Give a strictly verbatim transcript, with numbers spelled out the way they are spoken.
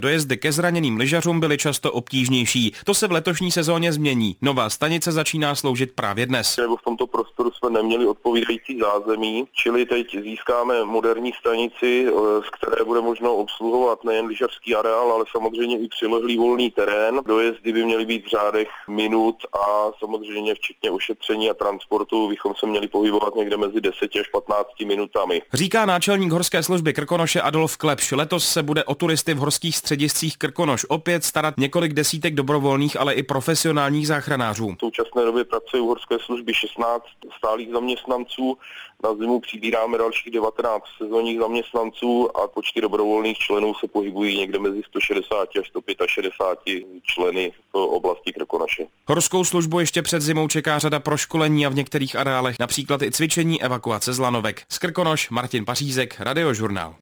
Dojezdy ke zraněným lyžařům byly často obtížnější. To se v letošní sezóně změní. Nová stanice začíná sloužit právě dnes. Nebo v tomto prostoru jsme neměli odpovídající zázemí, čili teď získáme moderní stanici, z které bude možno obsluhovat nejen lyžařský areál, ale samozřejmě i přilehlý volný terén. Dojezdy by měly být v řádech minut a samozřejmě včetně ošetření a transportu bychom se měli pohybovat někde mezi deseti až patnácti minutami. Říká náčelník horské služby Krkonoše Adolf Klepš. Letos se bude o turisty v horských střediscích Krkonoš opět starat několik desítek dobrovolných, ale i profesionálních záchranářů. V současné době pracuje u horské služby šestnáct stálých zaměstnanců. Na zimu přibíráme dalších devatenáct sezónních zaměstnanců a počty dobrovolných členů se pohybují někde mezi sto šedesáti až sto šedesáti pěti členy v oblasti Krkonoše. Horskou službu ještě před zimou čeká řada proškolení a v některých areálech například i cvičení evakuace z lanovek. Z Krkonoš Martin Pařízek, Radiožurnál.